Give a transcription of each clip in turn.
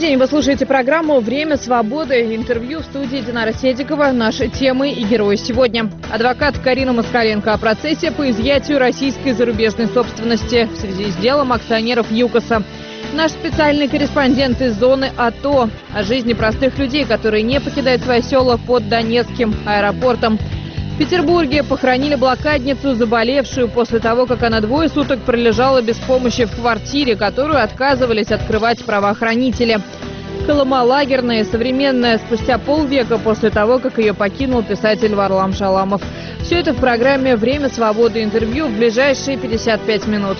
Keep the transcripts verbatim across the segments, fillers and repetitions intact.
день. Вы слушаете программу «Время свободы». Интервью в студии Динара Седикова. Наши темы и герои сегодня. Адвокат Карина Москаленко о процессе по изъятию российской зарубежной собственности в связи с делом акционеров ЮКОСа. Наш специальный корреспондент из зоны АТО о жизни простых людей, которые не покидают свои села под Донецким аэропортом. В Петербурге похоронили блокадницу, заболевшую после того, как она двое суток пролежала без помощи в квартире, которую отказывались открывать правоохранители. Колыма лагерная, современная, спустя полвека после того, как ее покинул писатель Варлам Шаламов. Все это в программе «Время свободы». Интервью в ближайшие пятьдесят пять минут.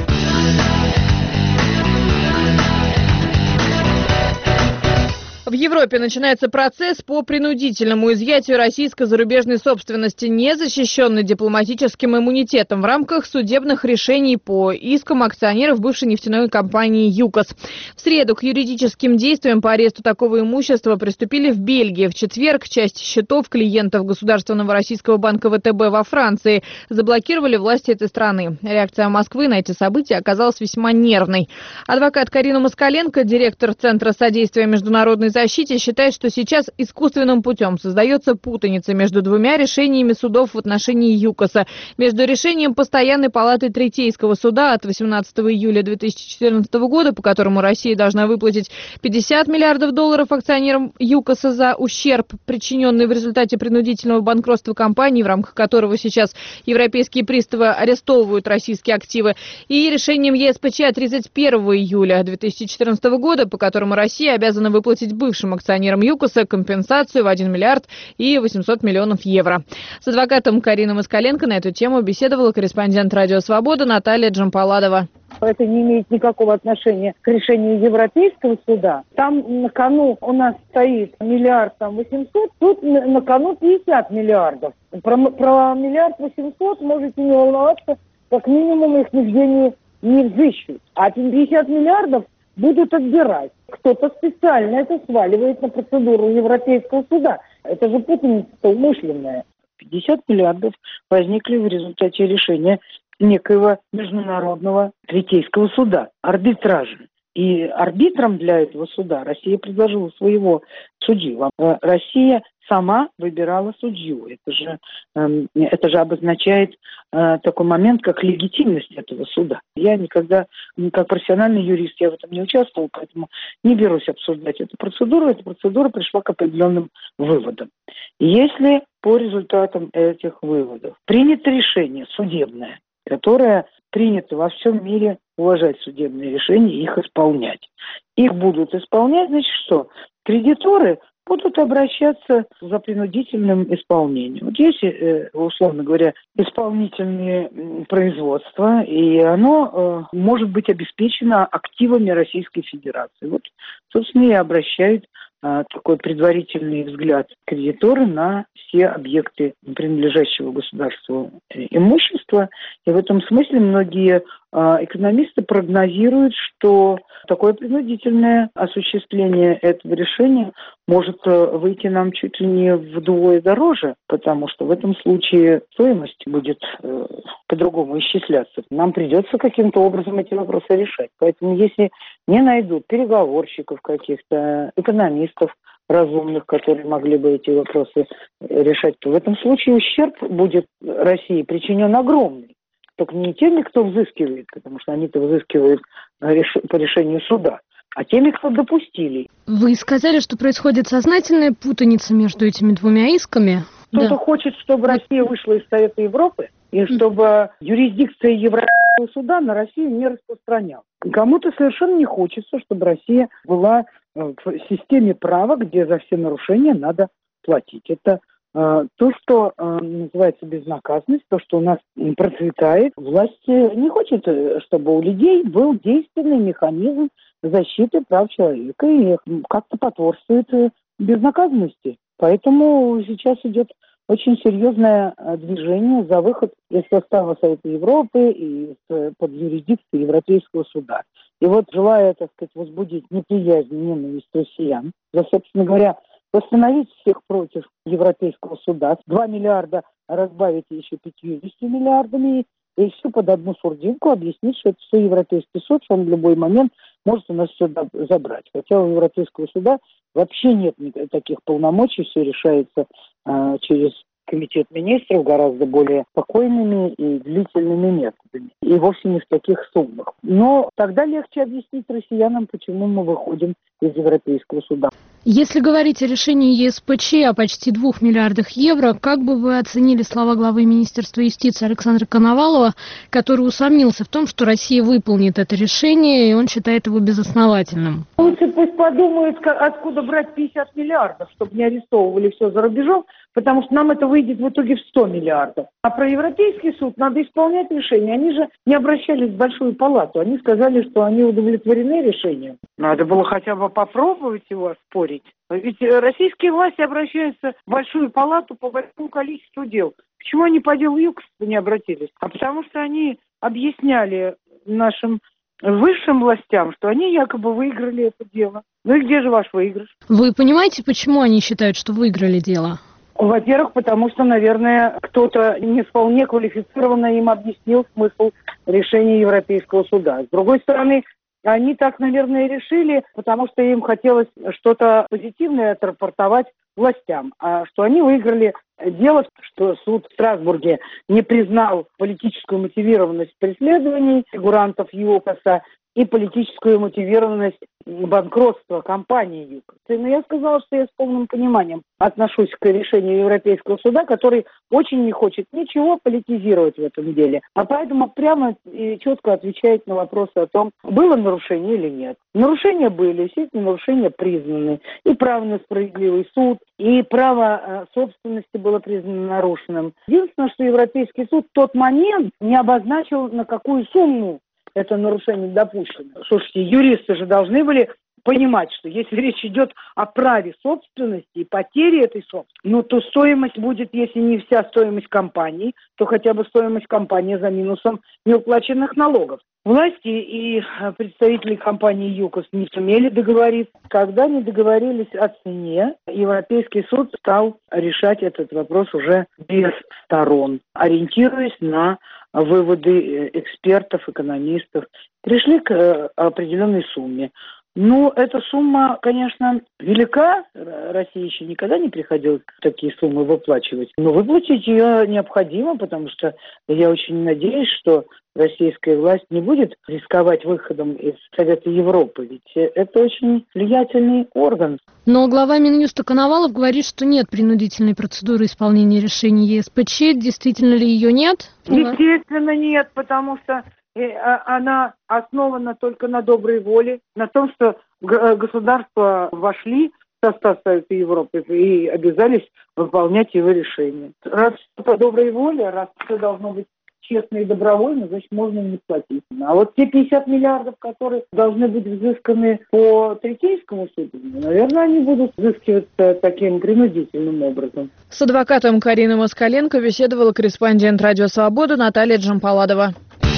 В Европе начинается процесс по принудительному изъятию российской зарубежной собственности, не защищенной дипломатическим иммунитетом, в рамках судебных решений по искам акционеров бывшей нефтяной компании ЮКОС. В среду к юридическим действиям по аресту такого имущества приступили в Бельгии. В четверг часть счетов клиентов Государственного российского банка ВТБ во Франции заблокировали власти этой страны. Реакция Москвы на эти события оказалась весьма нервной. Адвокат Карина Москаленко, директор Центра содействия международной защите, защите считает, что сейчас искусственным путем создается путаница между двумя решениями судов в отношении ЮКОСа. Между решением Постоянной палаты Третейского суда от восемнадцатого июля две тысячи четырнадцатого года, по которому Россия должна выплатить пятьдесят миллиардов долларов акционерам ЮКОСа за ущерб, причиненный в результате принудительного банкротства компании, в рамках которого сейчас европейские приставы арестовывают российские активы, и решением ЕСПЧ от тридцать первого июля две тысячи четырнадцатого года, по которому Россия обязана выплатить бывшим акционерам ЮКОСа компенсацию в один миллиард и восемьсот миллионов евро. С адвокатом Кариной Москаленко на эту тему беседовала корреспондент «Радио Свобода» Наталья Джампаладова. Это не имеет никакого отношения к решению Европейского суда. Там на кону у нас стоит миллиард там восемьсот, тут на кону пятьдесят миллиардов. Про, про миллиард восемьсот можете не волноваться, как минимум их нигде не, не взыщут. А пятьдесят миллиардов будут отбирать. Кто-то специально это сваливает на процедуру Европейского суда. Это же путаница умышленная. пятьдесят миллиардов возникли в результате решения некоего международного третейского суда, арбитража. И арбитром для этого суда Россия предложила своего судью. Россия сама выбирала судью. Это же, э, это же обозначает э, такой момент, как легитимность этого суда. Я никогда, как профессиональный юрист, я в этом не участвовал, поэтому не берусь обсуждать эту процедуру. Эта процедура пришла к определенным выводам. Если по результатам этих выводов принято решение судебное, которое принято во всем мире уважать судебные решения и их исполнять. Их будут исполнять, значит что? Кредиторы будут обращаться за принудительным исполнением. Вот есть, условно говоря, исполнительные производства, и оно может быть обеспечено активами Российской Федерации. Вот, собственно, и обращают такой предварительный взгляд кредиторы на все объекты принадлежащего государству имущества. И в этом смысле многие экономисты прогнозируют, что такое принудительное осуществление этого решения может выйти нам чуть ли не вдвое дороже, потому что в этом случае стоимость будет э, по-другому исчисляться. Нам придется каким-то образом эти вопросы решать. Поэтому если не найдут переговорщиков каких-то, экономистов разумных, которые могли бы эти вопросы решать, то в этом случае ущерб будет России причинен огромный. Только не теми, кто взыскивает, потому что они-то взыскивают по решению суда, а теми, кто допустили. Вы сказали, что происходит сознательная путаница между этими двумя исками. Кто-то да. хочет, чтобы Россия вышла из Совета Европы, и чтобы юрисдикция Европейского суда на Россию не распространялась. И кому-то совершенно не хочется, чтобы Россия была в системе права, где за все нарушения надо платить. Это э, то, что э, называется безнаказанность, то, что у нас процветает. Власть не хочет, чтобы у людей был действенный механизм защиты прав человека и как-то потворствует безнаказанности. Поэтому сейчас идет очень серьезное движение за выход из состава Совета Европы и под юрисдикции Европейского суда. И вот, желая, так сказать, возбудить неприязнь, ненависть россиян, за, собственно говоря, восстановить всех против Европейского суда, два миллиарда разбавить еще пятьюдесятью миллиардами, и все под одну сурдинку объяснить, что это все Европейский суд, что он в любой момент может у нас все забрать. Хотя у Европейского суда вообще нет таких полномочий, все решается э, через Комитет министров гораздо более спокойными и длительными методами. И вовсе не в таких суммах. Но тогда легче объяснить россиянам, почему мы выходим из Европейского суда. Если говорить о решении ЕСПЧ о почти двух миллиардах евро, как бы вы оценили слова главы Министерства юстиции Александра Коновалова, который усомнился в том, что Россия выполнит это решение, и он считает его безосновательным? Лучше пусть подумают, откуда брать пятьдесят миллиардов, чтобы не арестовывали все за рубежом, потому что нам это выйдет в итоге в сто миллиардов. А про Европейский суд надо исполнять решение. Они же не обращались в Большую палату. Они сказали, что они удовлетворены решением. Надо было хотя бы попробовать его оспорить. Ведь российские власти обращаются в Большую палату по большому количеству дел. Почему они по делу ЮКОСа не обратились? А потому что они объясняли нашим высшим властям, что они якобы выиграли это дело. Ну и где же ваш выигрыш? Вы понимаете, почему они считают, что выиграли дело? Во-первых, потому что, наверное, кто-то не вполне квалифицированно им объяснил смысл решения Европейского суда. С другой стороны, они так, наверное, решили, потому что им хотелось что-то позитивное отрапортовать властям, а что они выиграли дело, что суд в Страсбурге не признал политическую мотивированность преследований фигурантов ЮКОСа и политическую мотивированность банкротства компании ЮКОС. Но я сказала, что я с полным пониманием отношусь к решению Европейского суда, который очень не хочет ничего политизировать в этом деле, а поэтому прямо и четко отвечает на вопросы о том, было нарушение или нет. Нарушения были, все эти нарушения признаны. И право на справедливый суд, и право собственности было признано нарушенным. Единственное, что Европейский суд в тот момент не обозначил, на какую сумму это нарушение допущено. Слушайте, юристы же должны были понимать, что если речь идет о праве собственности и потере этой собственности, ну то стоимость будет, если не вся стоимость компании, то хотя бы стоимость компании за минусом неуплаченных налогов. Власти и представители компании ЮКОС не сумели договориться. Когда не договорились о цене, Европейский суд стал решать этот вопрос уже без сторон, ориентируясь на выводы экспертов, экономистов. Пришли к определенной сумме. Ну, эта сумма, конечно, велика. России еще никогда не приходилось такие суммы выплачивать. Но выплатить ее необходимо, потому что я очень надеюсь, что российская власть не будет рисковать выходом из Совета Европы. Ведь это очень влиятельный орган. Но глава Минюста Коновалов говорит, что нет принудительной процедуры исполнения решений ЕСПЧ. Действительно ли ее нет? Естественно, нет, потому что она основана только на доброй воле, на том, что государства вошли в состав Совета Европы и обязались выполнять его решения. Раз по доброй воле, раз все должно быть честно и добровольно, значит, можно не платить. А вот те пятьдесят миллиардов, которые должны быть взысканы по Третейскому суду, наверное, они будут взыскиваться таким принудительным образом. С адвокатом Кариной Москаленко беседовала корреспондент «Радио Свобода» Наталья Джампаладова.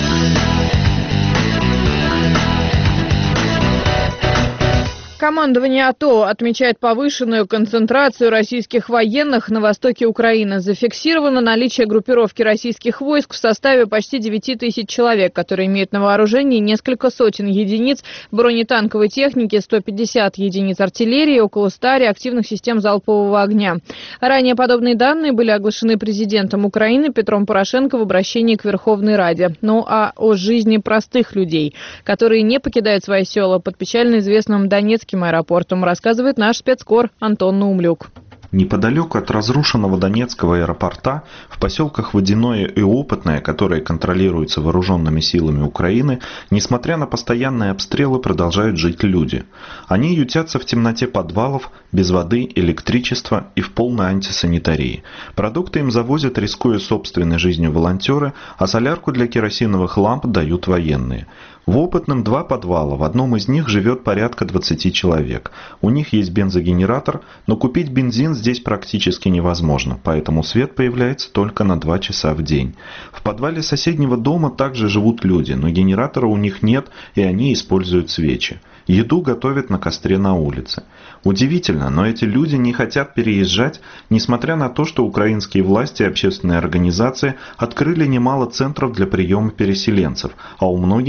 Командование АТО отмечает повышенную концентрацию российских военных на востоке Украины. Зафиксировано наличие группировки российских войск в составе почти девяти тысяч человек, которые имеют на вооружении несколько сотен единиц бронетанковой техники, сто пятьдесят единиц артиллерии, около ста реактивных систем залпового огня. Ранее подобные данные были оглашены президентом Украины Петром Порошенко в обращении к Верховной Раде. Ну а о жизни простых людей, которые не покидают свои села под печально известным Донецким аэропортом, рассказывает наш спецкор Антон Наумлюк. Неподалеку от разрушенного Донецкого аэропорта, в поселках Водяное и Опытное, которые контролируются вооруженными силами Украины, несмотря на постоянные обстрелы, продолжают жить люди. Они ютятся в темноте подвалов, без воды, электричества и в полной антисанитарии. Продукты им завозят, рискуя собственной жизнью, волонтеры, а солярку для керосиновых ламп дают военные. В Опытном два подвала, в одном из них живет порядка двадцати человек. У них есть бензогенератор, но купить бензин здесь практически невозможно, поэтому свет появляется только на два часа в день. В подвале соседнего дома также живут люди, но генератора у них нет, и они используют свечи. Еду готовят на костре на улице. Удивительно, но эти люди не хотят переезжать, несмотря на то, что украинские власти и общественные организации открыли немало центров для приема переселенцев, а у многих есть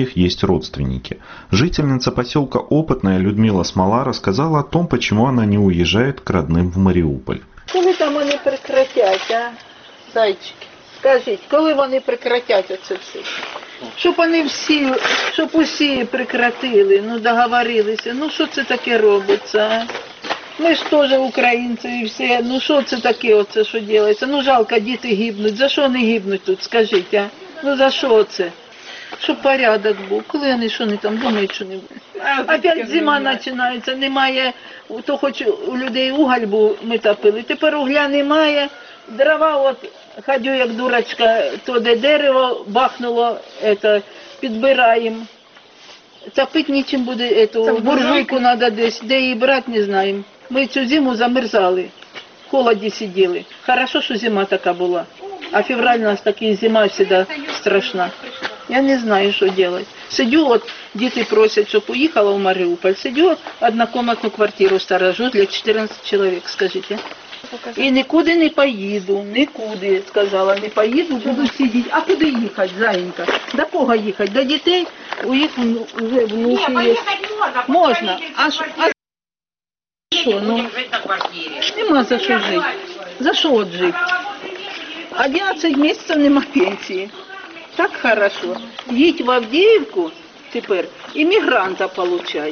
родственники. Жительница поселка Опытная Людмила Смола рассказала о том, почему она не уезжает к родным в Маріуполь. Коли там вони прекратять, а, зайчики? Скажіть, коли вони прекратять оце все? Щоб вони всі, щоб усі прекратили, ну договорилися, ну що це таке робиться, а? Ми ж теж українці і всі, ну що це таке оце, що робиться? Ну жалко, діти гибнуть, за що вони гибнуть тут, скажіть, а? Ну за що це? Щоб порядок був, коли вони що не там думають, що не буде. Опять зима починається, немає, то хоч у людей уголь був, ми топили, тепер угля немає, дрова от, ходю як дурочка, то де дерево бахнуло, это, підбираємо. Топити нічим буде, эту буржуйку треба десь, де її брати, не знаємо. Ми цю зиму замерзали, в холоді сиділи. Хорошо, що зима така була, а февраль у нас така зима завжди страшна. Я не знаю, що робити. Сидю, от діти просять, щоб поїхала в Маріуполь. Сидю, однокомнатну квартиру сторожу для чотирнадцяти чоловік, скажіть. І нікуди не поїду, нікуди, сказала, не поїду, буду сидіти. А куди їхати, зайенька? До кого їхати? До дітей? У їх вже внуки є. Можна. А що? А що? Ну, нема за що жити. За що от жити? одинадцять місяців нема пенсії. Так хорошо. Їдь в Авдіївку тепер, іммігранта получай.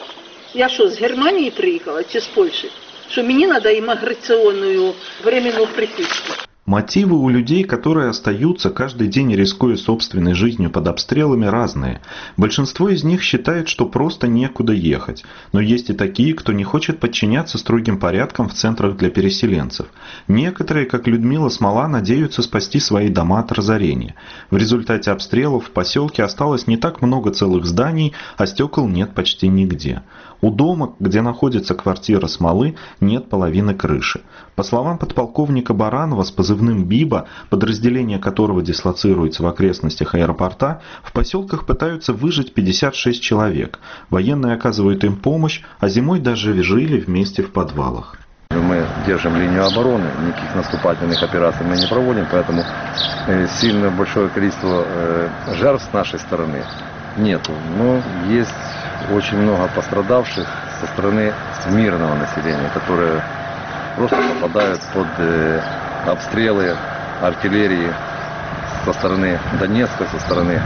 Я що, з Германії приїхала чи з Польщі? Что мне надо иммиграционную временную приписку. Мотивы у людей, которые остаются, каждый день рискуя собственной жизнью под обстрелами, разные. Большинство из них считает, что просто некуда ехать. Но есть и такие, кто не хочет подчиняться строгим порядкам в центрах для переселенцев. Некоторые, как Людмила Смола, надеются спасти свои дома от разорения. В результате обстрелов в поселке осталось не так много целых зданий, а стекол нет почти нигде. У дома, где находится квартира Смолы, нет половины крыши. По словам подполковника Баранова с позывным «Биба», подразделение которого дислоцируется в окрестностях аэропорта, в поселках пытаются выжить пятьдесят шесть человек. Военные оказывают им помощь, а зимой даже жили вместе в подвалах. Мы держим линию обороны, никаких наступательных операций мы не проводим, поэтому сильно большое количество жертв с нашей стороны нету. Но есть очень много пострадавших со стороны мирного населения, которые просто попадают под э, обстрелы артиллерии со стороны Донецка, со стороны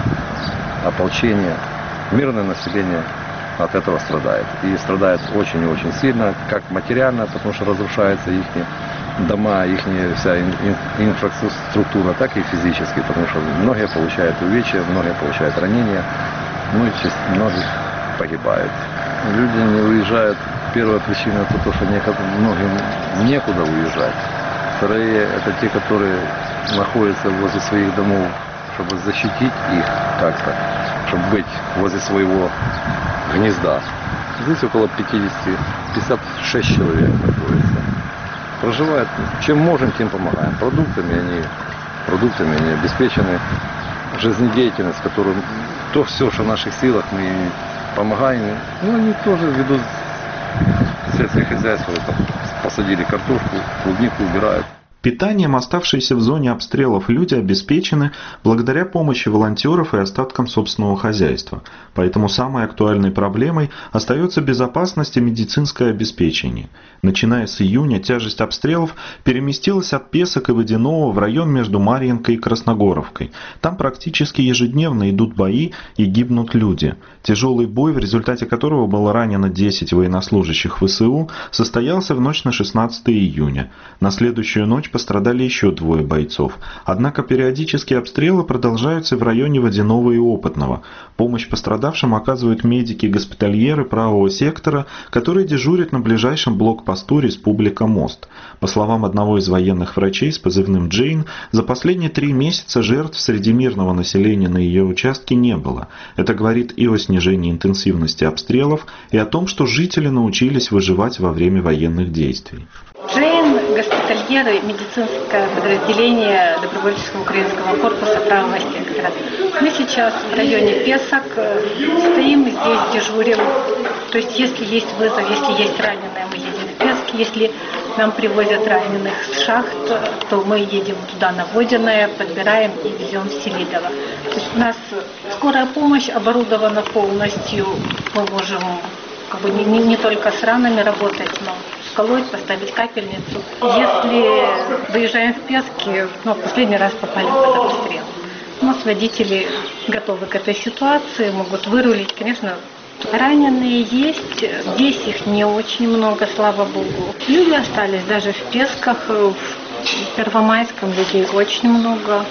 ополчения. Мирное население от этого страдает. И страдает очень и очень сильно, как материально, потому что разрушаются их дома, их вся инфраструктура, так и физически, потому что многие получают увечья, многие получают ранения, ну и многие погибают. Люди не уезжают. Первая причина это то, что многим некуда уезжать. Вторые это те, которые находятся возле своих домов, чтобы защитить их как-то, чтобы быть возле своего гнезда. Здесь около пятьдесят — пятьдесят шесть человек находится. Проживают. Чем можем, тем помогаем. Продуктами они, продуктами они обеспечены. Жизнедеятельность, которую то все, что в наших силах, мы помогаем. Ну, они тоже ведут сельское хозяйство, посадили картошку, клубнику убирают. Питанием оставшиеся в зоне обстрелов люди обеспечены благодаря помощи волонтеров и остаткам собственного хозяйства. Поэтому самой актуальной проблемой остается безопасность и медицинское обеспечение. Начиная с июня тяжесть обстрелов переместилась от Песок и Водяного в район между Марьинкой и Красногоровкой. Там практически ежедневно идут бои и гибнут люди. Тяжелый бой, в результате которого было ранено десять военнослужащих ВСУ, состоялся в ночь на шестнадцатое июня. На следующую ночь пострадали еще двое бойцов. Однако периодические обстрелы продолжаются в районе Водяного и Опытного. Помощь пострадавшим оказывают медики-госпитальеры правого сектора, которые дежурят на ближайшем блокпосту Республика Мост. По словам одного из военных врачей с позывным Джейн, за последние три месяца жертв среди мирного населения на ее участке не было. Это говорит и о снижении интенсивности обстрелов, и о том, что жители научились выживать во время военных действий. Джейн, госпитальеры, медицинское подразделение добровольческого украинского корпуса правого сектора. Мы сейчас в районе Песок стоим здесь, дежурим. То есть, если есть вызов, если есть раненые, мы едем Пески. Если нам привозят раненых с шахт, то мы едем туда на Водяное, подбираем и везем в Селидово. То есть у нас скорая помощь оборудована полностью. Мы можем как бы не, не, не только с ранами работать, но сколоть, поставить капельницу. Если выезжаем в Пески, ну, в последний раз попали под обстрел. У нас водители готовы к этой ситуации, могут вырулить. Конечно, раненые есть, здесь их не очень много, слава богу. Люди остались даже в Песках, в Первомайском людей очень много.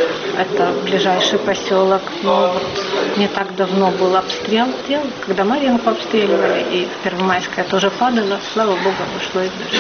Это ближайший поселок. Но вот не так давно был обстрел, когда Марьинку обстреливали, и Первомайская тоже падала. Слава богу, обошлось даже.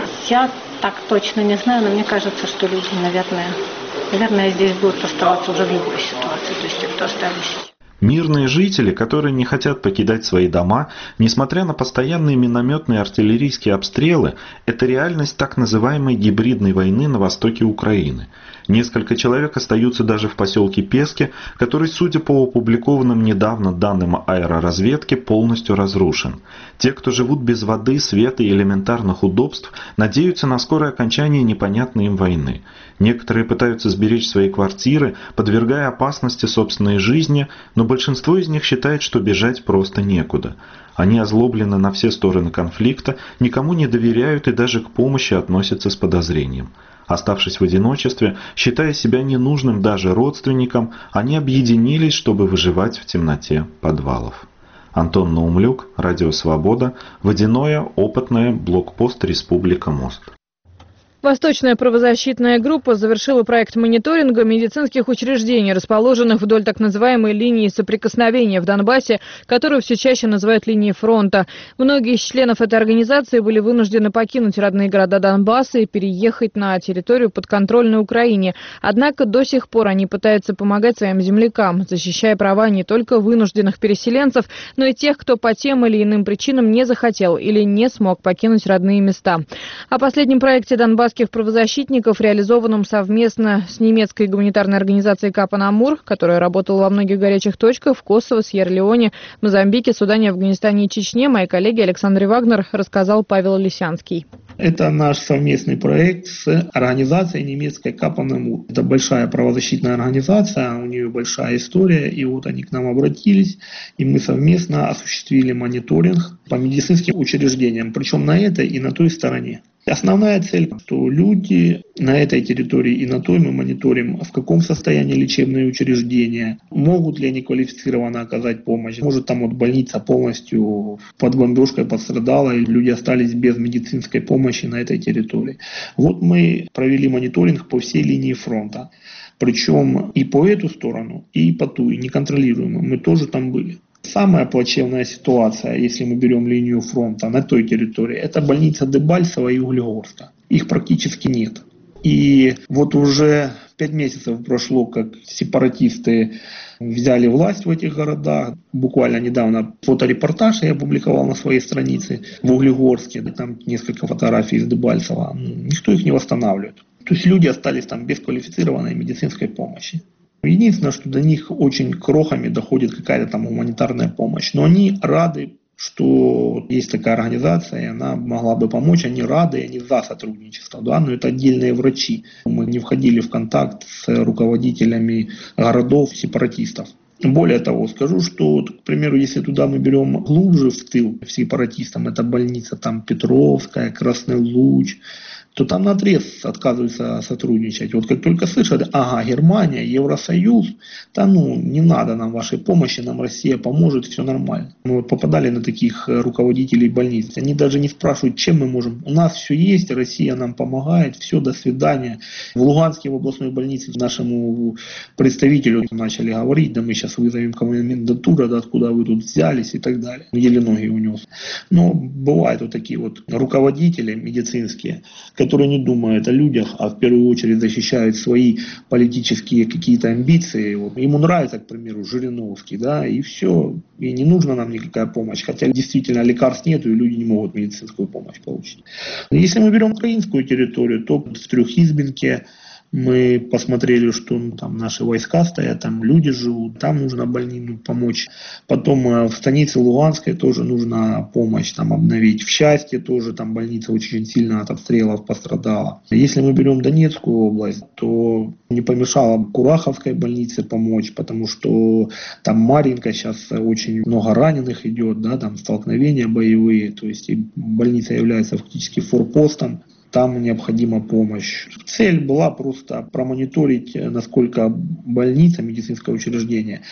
Я так точно не знаю, но мне кажется, что люди, наверное, наверное, здесь будут оставаться уже в любой ситуации, то есть те, кто остались. Мирные жители, которые не хотят покидать свои дома, несмотря на постоянные минометные и артиллерийские обстрелы, это реальность так называемой гибридной войны на востоке Украины. Несколько человек остаются даже в поселке Пески, который, судя по опубликованным недавно данным аэроразведки, полностью разрушен. Те, кто живут без воды, света и элементарных удобств, надеются на скорое окончание непонятной им войны. Некоторые пытаются сберечь свои квартиры, подвергая опасности собственной жизни, но большинство из них считает, что бежать просто некуда. Они озлоблены на все стороны конфликта, никому не доверяют и даже к помощи относятся с подозрением. Оставшись в одиночестве, считая себя ненужным даже родственникам, они объединились, чтобы выживать в темноте подвалов. Антон Наумлюк, Радио Свобода, Водяное, Опытное, блокпост Республика Мост. Восточная правозащитная группа завершила проект мониторинга медицинских учреждений, расположенных вдоль так называемой линии соприкосновения в Донбассе, которую все чаще называют линией фронта. Многие из членов этой организации были вынуждены покинуть родные города Донбасса и переехать на территорию подконтрольной Украине. Однако до сих пор они пытаются помогать своим землякам, защищая права не только вынужденных переселенцев, но и тех, кто по тем или иным причинам не захотел или не смог покинуть родные места. О последнем проекте Донбасс правозащитников, реализованном совместно с немецкой гуманитарной организацией Капан Амур, которая работала во многих горячих точках в Косово, Сьерра-Леоне, Мозамбике, Судане, Афганистане и Чечне, моей коллеге Александре Вагнер рассказал Павел Лисянский. Это наш совместный проект с организацией немецкой Капан Амур. Это большая правозащитная организация, у нее большая история, и вот они к нам обратились, и мы совместно осуществили мониторинг по медицинским учреждениям, причем на этой и на той стороне. Основная цель, что люди на этой территории и на той мы мониторим, в каком состоянии лечебные учреждения, могут ли они квалифицированно оказать помощь. Может, там вот больница полностью под бомбежкой пострадала, и люди остались без медицинской помощи на этой территории. Вот мы провели мониторинг по всей линии фронта. Причем и по эту сторону, и по ту, и неконтролируемо. Мы тоже там были. Самая плачевная ситуация, если мы берем линию фронта на той территории, это больница Дебальцево и Углегорска. Их практически нет. И вот уже пять месяцев прошло, как сепаратисты взяли власть в этих городах. Буквально недавно фоторепортаж я опубликовал на своей странице в Углегорске. Там несколько фотографий из Дебальцева. Никто их не восстанавливает. То есть люди остались там без квалифицированной медицинской помощи. Единственное, что до них очень крохами доходит какая-то там гуманитарная помощь. Но они рады, что есть такая организация, и она могла бы помочь. Они рады, они за сотрудничество. Да? Но это отдельные врачи. Мы не входили в контакт с руководителями городов сепаратистов. Более того, скажу, что, к примеру, если туда мы берем глубже в тыл сепаратистам, это больница там Петровская, Красный Луч, то там наотрез отказываются сотрудничать. Вот как только слышат, ага, Германия, Евросоюз, да ну, не надо нам вашей помощи, нам Россия поможет, все нормально. Мы вот попадали на таких руководителей больниц. Они даже не спрашивают, чем мы можем. У нас все есть, Россия нам помогает, все, до свидания. В Луганске в областной больнице нашему представителю начали говорить, да мы сейчас вызовем комендатуру, да откуда вы тут взялись и так далее. Еле ноги унес. Но бывают вот такие вот руководители медицинские, которые не думают о людях, а в первую очередь защищают свои политические какие-то амбиции. Вот. Ему нравится, к примеру, Жириновский, да, и все, и не нужна нам никакая помощь, хотя действительно лекарств нету, и люди не могут медицинскую помощь получить. Если мы берем украинскую территорию, то в Трехизбинке Мы посмотрели, что ну, там наши войска стоят, там люди живут, там нужно больницу помочь. Потом э, в станице Луганской тоже нужна помощь там обновить. В Счастье тоже там больница очень сильно от обстрелов пострадала. Если мы берем Донецкую область, то не помешало Кураховской больнице помочь, потому что там Марьинка сейчас очень много раненых идет, да, там столкновения боевые, то есть и больница является фактически форпостом. Там необходима помощь. Цель была просто промониторить, насколько больница, медицинское учреждение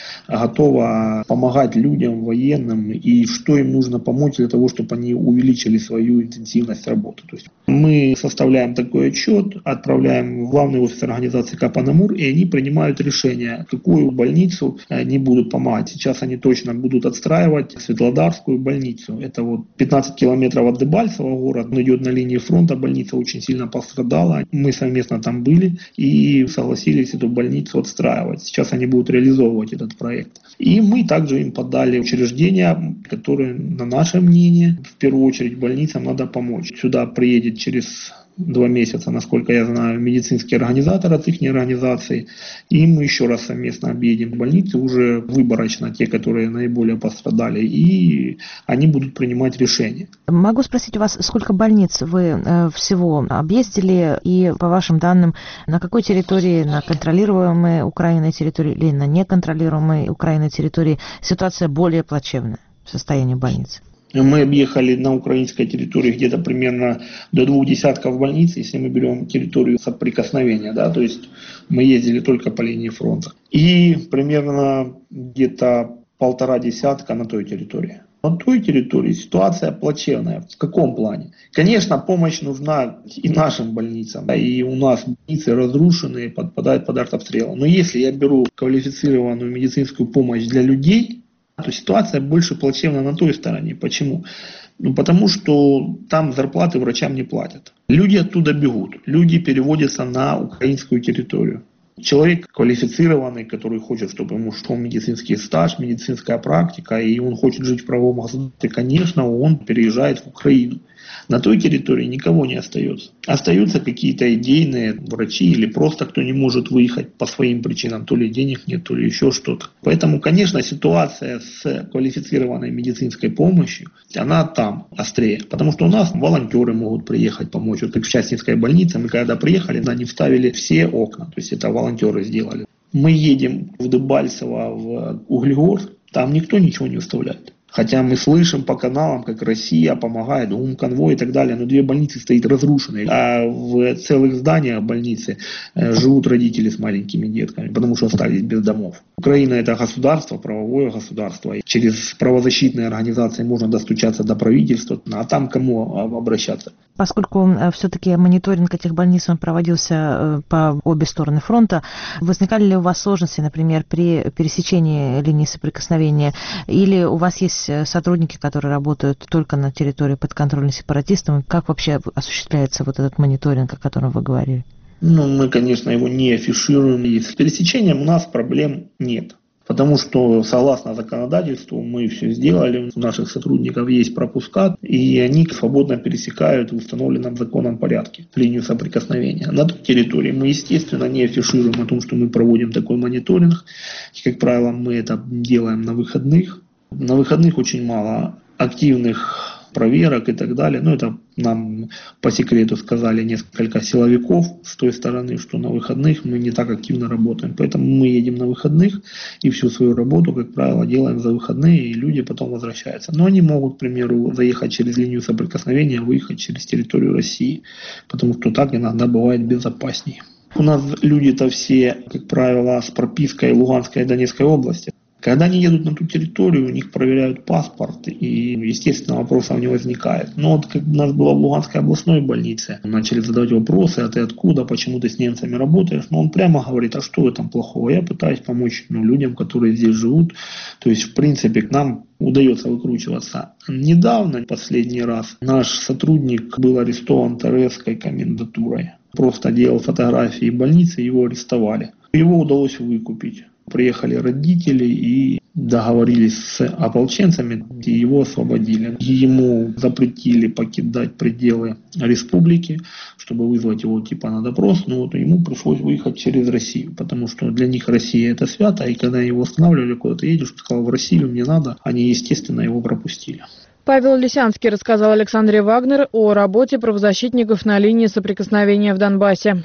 готова помогать людям, военным, и что им нужно помочь для того, чтобы они увеличили свою интенсивность работы. То есть мы составляем такой отчет, отправляем в главный офис организации Капанамур, и они принимают решение, какую больницу они будут помогать. Сейчас они точно будут отстраивать Светлодарскую больницу. Это вот пятнадцать километров от Дебальцева город, он идет на линии фронта, больница очень сильно пострадала. Мы совместно там были и согласились эту больницу отстраивать. Сейчас они будут реализовывать этот проект. И мы также им подали учреждения, которые, на наше мнение, в первую очередь больницам надо помочь. Сюда приедет через два месяца, насколько я знаю, медицинский организатор от их организации. И мы еще раз совместно объедем больницы, уже выборочно те, которые наиболее пострадали, и они будут принимать решения. Могу спросить у вас, сколько больниц вы э, всего объездили, и по вашим данным, на какой территории, на контролируемой Украиной территории или на неконтролируемой Украиной территории ситуация более плачевная в состоянии больниц? Мы объехали на украинской территории где-то примерно до двух десятков больниц, если мы берем территорию соприкосновения, да, то есть мы ездили только по линии фронта. И примерно где-то полтора десятка на той территории. На той территории ситуация плачевная. В каком плане? Конечно, помощь нужна и нашим больницам. Да, и у нас больницы разрушенные, подпадают под артобстрелы. Но если я беру квалифицированную медицинскую помощь для людей, то ситуация больше плачевна на той стороне. Почему? Ну, потому что там зарплаты врачам не платят. Люди оттуда бегут. Люди переводятся на украинскую территорию. Человек квалифицированный, который хочет, чтобы ему шел медицинский стаж, медицинская практика, и он хочет жить в правовом государстве, конечно, он переезжает в Украину. На той территории никого не остается. Остаются какие-то идейные врачи или просто кто не может выехать по своим причинам, то ли денег нет, то ли еще что-то. Поэтому, конечно, ситуация с квалифицированной медицинской помощью, она там острее. Потому что у нас волонтеры могут приехать помочь. Вот как в Счастьевской больнице, мы когда приехали, они вставили все окна. То есть это волонтеры сделали. Мы едем в Дебальцево, в Углегорск, там никто ничего не вставляет. Хотя мы слышим по каналам, как Россия помогает, ум-конвой и так далее, но две больницы стоят разрушенные, а в целых зданиях больницы живут родители с маленькими детками, потому что остались без домов. Украина — это государство, правовое государство, и через правозащитные организации можно достучаться до правительства, а там кому обращаться? Поскольку все-таки мониторинг этих больниц он проводился по обе стороны фронта, возникали ли у вас сложности, например, при пересечении линии соприкосновения, или у вас есть сотрудники, которые работают только на территории подконтрольной сепаратистам? Как вообще осуществляется вот этот мониторинг, о котором вы говорили? Ну, мы, конечно, его не афишируем, и с пересечением у нас проблем нет. Потому что, согласно законодательству, мы все сделали, у наших сотрудников есть пропуска, и они свободно пересекают в установленном законом порядке линию соприкосновения. На той территории мы, естественно, не афишируем о том, что мы проводим такой мониторинг. И, как правило, мы это делаем на выходных. На выходных очень мало активных проверок и так далее. Но это нам по секрету сказали несколько силовиков с той стороны, что на выходных мы не так активно работаем. Поэтому мы едем на выходных и всю свою работу, как правило, делаем за выходные, и люди потом возвращаются. Но они могут, к примеру, заехать через линию соприкосновения, выехать через территорию России, потому что так иногда бывает безопаснее. У нас люди-то все, как правило, с пропиской Луганской и Донецкой области. Когда они едут на ту территорию, у них проверяют паспорт, и, естественно, вопросов не возникает. Но вот как у нас было в Луганской областной больнице, начали задавать вопросы, а ты откуда, почему ты с немцами работаешь? Но он прямо говорит, а что в этом плохого? Я пытаюсь помочь ну, людям, которые здесь живут. То есть, в принципе, к нам удается выкручиваться. Недавно, последний раз, наш сотрудник был арестован Торецкой комендатурой. Просто делал фотографии больницы, его арестовали. Его удалось выкупить. Приехали родители и договорились с ополченцами и его освободили. Ему запретили покидать пределы республики, чтобы вызвать его типа на допрос, но вот ему пришлось выехать через Россию, потому что для них Россия это свято, и когда его останавливали, куда ты едешь, он сказал: в Россию мне надо, они, естественно, его пропустили. Павел Лисянский рассказал Александре Вагнер о работе правозащитников на линии соприкосновения в Донбассе.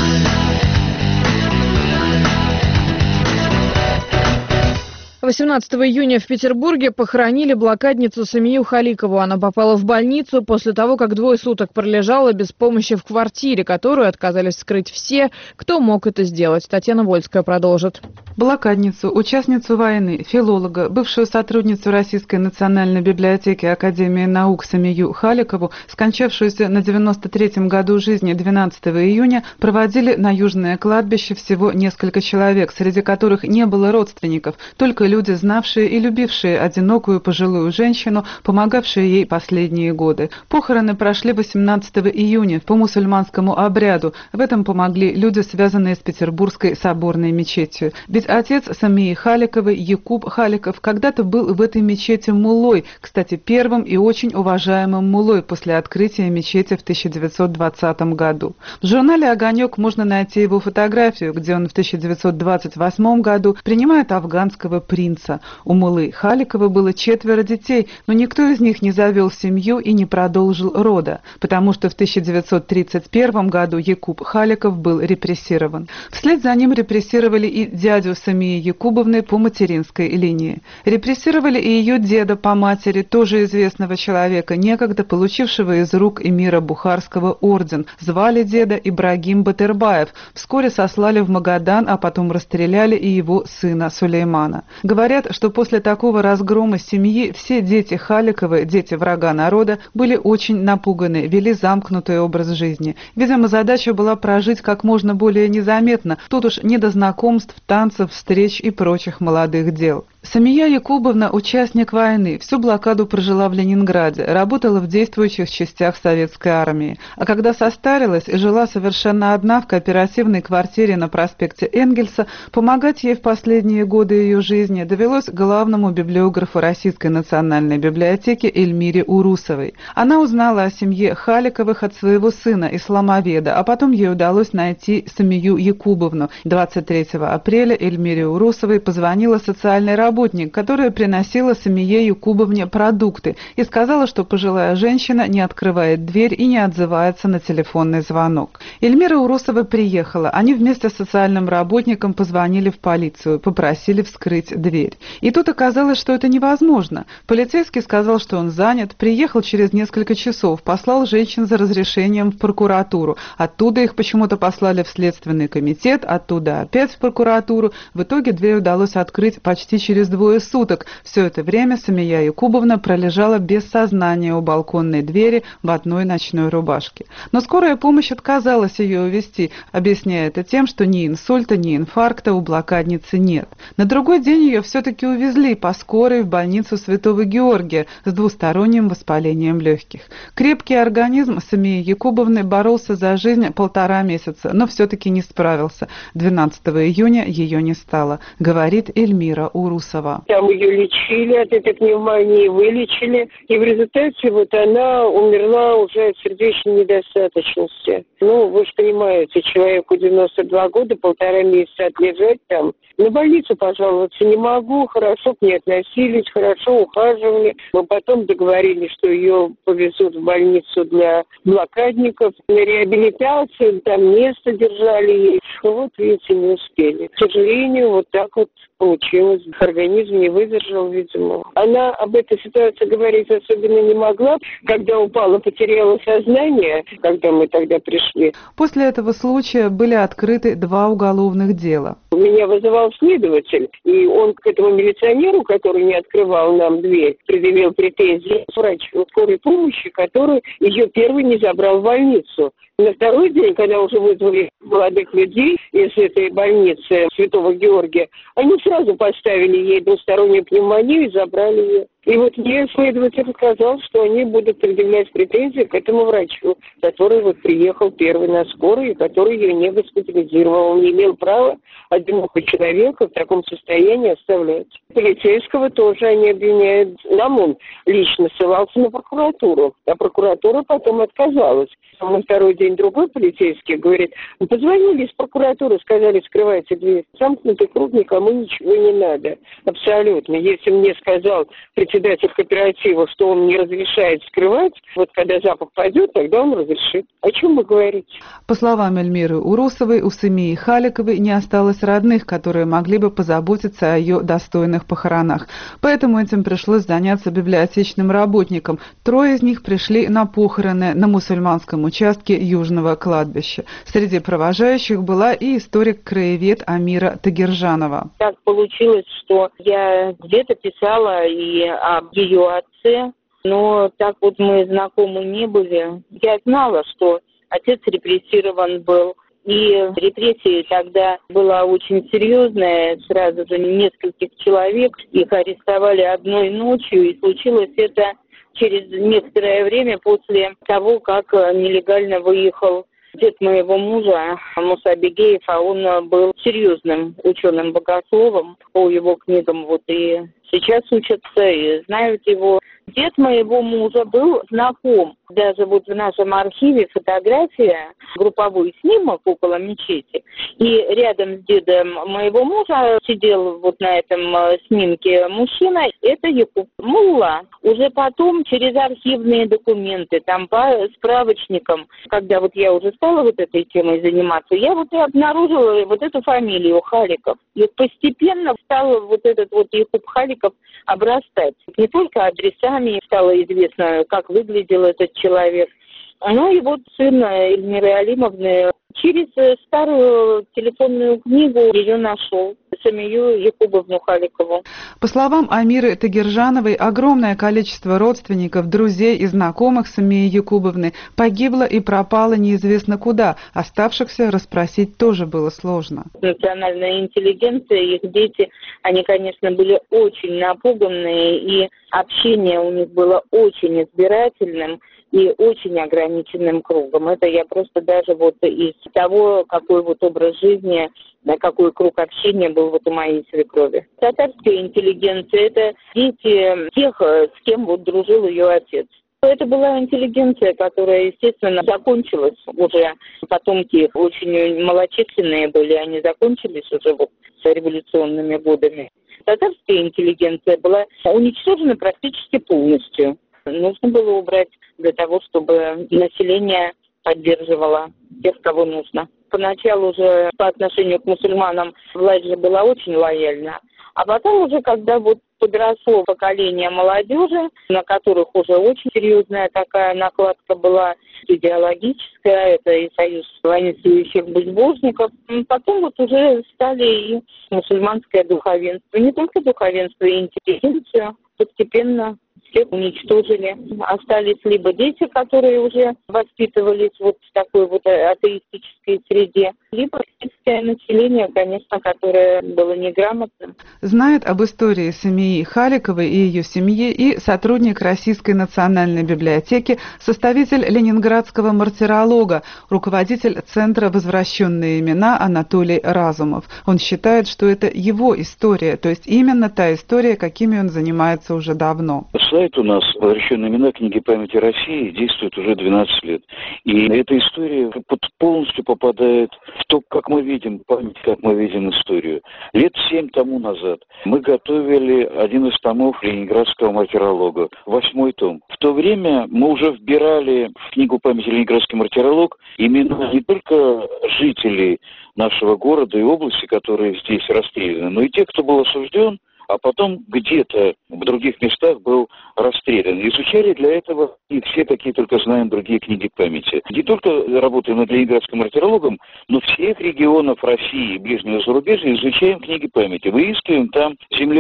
восемнадцатого июня в Петербурге похоронили блокадницу Самию Халикову. Она попала в больницу после того, как двое суток пролежала без помощи в квартире, которую отказались вскрыть все, кто мог это сделать. Татьяна Вольская продолжит. Блокадницу, участницу войны, филолога, бывшую сотрудницу Российской национальной библиотеки Академии наук Самию Халикову, скончавшуюся на девяносто третьем году жизни двенадцатого июня, проводили на Южное кладбище всего несколько человек, среди которых не было родственников, только люди, знавшие и любившие одинокую пожилую женщину, помогавшие ей последние годы. Похороны прошли восемнадцатого июня по мусульманскому обряду. В этом помогли люди, связанные с Петербургской соборной мечетью. Ведь отец Самии Халиковой, Якуб Халиков, когда-то был в этой мечети муллой, кстати, первым и очень уважаемым муллой после открытия мечети в тысяча девятьсот двадцатом году. В журнале «Огонек» можно найти его фотографию, где он в тысяча девятьсот двадцать восьмом году принимает афганского принца. У муллы Халикова было четверо детей, но никто из них не завел семью и не продолжил рода, потому что в тысяча девятьсот тридцать первом году Якуб Халиков был репрессирован. Вслед за ним репрессировали и дядю Самии Якубовны по материнской линии. Репрессировали и ее деда по матери, тоже известного человека, некогда получившего из рук эмира Бухарского орден. Звали деда Ибрагим Батырбаев. Вскоре сослали в Магадан, а потом расстреляли и его сына Сулеймана. Говорят, что после такого разгрома семьи все дети Халиковы, дети врага народа, были очень напуганы, вели замкнутый образ жизни. Видимо, задача была прожить как можно более незаметно, тут уж не до знакомств, танцев, встреч и прочих молодых дел. Самия Якубовна – участник войны, всю блокаду прожила в Ленинграде, работала в действующих частях советской армии. А когда состарилась и жила совершенно одна в кооперативной квартире на проспекте Энгельса, помогать ей в последние годы ее жизни довелось главному библиографу Российской национальной библиотеки Эльмире Урусовой. Она узнала о семье Халиковых от своего сына, исламоведа, а потом ей удалось найти Самию Якубовну. двадцать третьего апреля Эльмире Урусовой позвонила социальная работница, работник, которая приносила Самие Якубовне продукты и сказала, что пожилая женщина не открывает дверь и не отзывается на телефонный звонок. Эльмира Урусова приехала. Они вместе с социальным работником позвонили в полицию, попросили вскрыть дверь. И тут оказалось, что это невозможно. Полицейский сказал, что он занят, приехал через несколько часов, послал женщин за разрешением в прокуратуру. Оттуда их почему-то послали в Следственный комитет, оттуда опять в прокуратуру. В итоге дверь удалось открыть почти через двое суток. Все это время Самия Якубовна пролежала без сознания у балконной двери в одной ночной рубашке. Но скорая помощь отказалась ее увезти, объясняя это тем, что ни инсульта, ни инфаркта у блокадницы нет. На другой день ее все-таки увезли по скорой в больницу Святого Георгия с двусторонним воспалением легких. Крепкий организм Самии Якубовны боролся за жизнь полтора месяца, но все-таки не справился. двенадцатого июня ее не стало, говорит Эльмира Урусова. Там ее лечили от этой пневмонии, вылечили, и в результате вот она умерла уже от сердечной недостаточности. Ну, вы же понимаете, человеку девяносто два года, полтора месяца отлежать там. На больницу пожаловаться не могу, хорошо к ней относились, хорошо ухаживали. Мы потом договорились, что ее повезут в больницу для блокадников. На реабилитацию там место держали ей. Ну, вот, видите, не успели. К сожалению, вот так вот получилось. Организм не выдержал, видимо. Она об этой ситуации говорить особенно не могла. Когда упала, потеряла сознание, когда мы тогда пришли. После этого случая были открыты два уголовных дела. Меня вызывал следователь, и он к этому милиционеру, который не открывал нам дверь, предъявил претензии к врачу скорой помощи, который ее первый не забрал в больницу. На второй день, когда уже вызвали молодых людей из этой больницы Святого Георгия, они сразу поставили ей двустороннюю пневмонию и забрали ее. И вот мне следователь сказал, что они будут предъявлять претензии к этому врачу, который вот приехал первый на скорую, который ее не госпитализировал. Он не имел права одинокого человека в таком состоянии оставлять. Полицейского тоже они обвиняют. Нам он лично ссылался на прокуратуру, а прокуратура потом отказалась. На второй день другой полицейский говорит: мы позвонили из прокуратуры, сказали, скрывайте дверь. Замкнутый круг, никому ничего не надо. Абсолютно. Если мне сказал председатель кооператива, что он не разрешает скрывать, вот когда запах пойдет, тогда он разрешит. О чем вы говорите? По словам Эльмиры Урусовой, у Сумии Халиковой не осталось родных, которые могли бы позаботиться о ее достойных похоронах. Поэтому этим пришлось заняться библиотечным работникам. Трое из них пришли на похороны на мусульманском участке Южного кладбища. Среди провожающих была и историк-краевед Амира Тагиржанова. Так получилось, что я где-то писала и об ее отце, но так вот мы знакомы не были. Я знала, что отец репрессирован был. И репрессии тогда была очень серьезная, сразу же нескольких человек, их арестовали одной ночью, и случилось это через некоторое время после того, как нелегально выехал дед моего мужа, Муса Бегеев, а он был серьезным ученым-богословом, по его книгам вот и сейчас учатся и знают его. Дед моего мужа был знаком. Даже вот в нашем архиве фотография, групповой снимок около мечети. И рядом с дедом моего мужа сидел вот на этом снимке мужчина. Это Якуб Мулла. Уже потом через архивные документы, там по справочникам, когда вот я уже стала вот этой темой заниматься, я вот и обнаружила вот эту фамилию Халиков. И постепенно стал вот этот вот Якуб Халиков обрастать. Не только адресами стало известно, как выглядел этот человек, но и вот сын Эльмиры Алимовны через старую телефонную книгу ее нашел, Сумию Якубовну Халикову. По словам Амиры Тагиржановой, огромное количество родственников, друзей и знакомых Сумии Якубовны погибло и пропало неизвестно куда. Оставшихся расспросить тоже было сложно. Национальная интеллигенция, их дети, они, конечно, были очень напуганные, и общение у них было очень избирательным и очень ограниченным кругом. Это я просто даже вот из того, какой вот образ жизни, какой круг общения был вот у моей свекрови. Татарская интеллигенция – это дети тех, с кем вот дружил ее отец. Это была интеллигенция, которая, естественно, закончилась уже. Потомки очень малочисленные были, они закончились уже вот с революционными годами. Татарская интеллигенция была уничтожена практически полностью. Нужно было убрать для того, чтобы население поддерживало тех, кого нужно. Поначалу уже по отношению к мусульманам власть же была очень лояльна. А потом уже, когда вот подросло поколение молодежи, на которых уже очень серьезная такая накладка была идеологическая, это и союз воинствующих безбожников, потом вот уже стали и мусульманское духовенство. Не только духовенство, и интеллигенцию постепенно всех уничтожили. Остались либо дети, которые уже воспитывались вот в такой вот атеистической среде, либо сельское население, конечно, которое было неграмотным. Знает об истории Сумии Халиковой и ее семьи и сотрудник Российской национальной библиотеки, составитель ленинградского мартиролога, руководитель Центра «Возвращенные имена» Анатолий Разумов. Он считает, что это его история, то есть именно та история, какими он занимается уже давно. Сайт у нас «Возвращенные имена. Книги памяти России» действует уже двенадцать лет. И эта история полностью попадает в то, как мы видим память, как мы видим историю. Лет семь тому назад мы готовили один из томов ленинградского мартиролога, восьмой том. В то время мы уже вбирали в книгу памяти «Ленинградский мартиролог» имена не только жителей нашего города и области, которые здесь расстреляны, но и тех, кто был осужден, а потом где-то в других местах был расстрелян. Изучали для этого и все, какие только знаем, другие книги памяти. Не только работаем над ленинградским мартирологом, но всех регионов России и ближнего зарубежья изучаем книги памяти, выискиваем там земляков.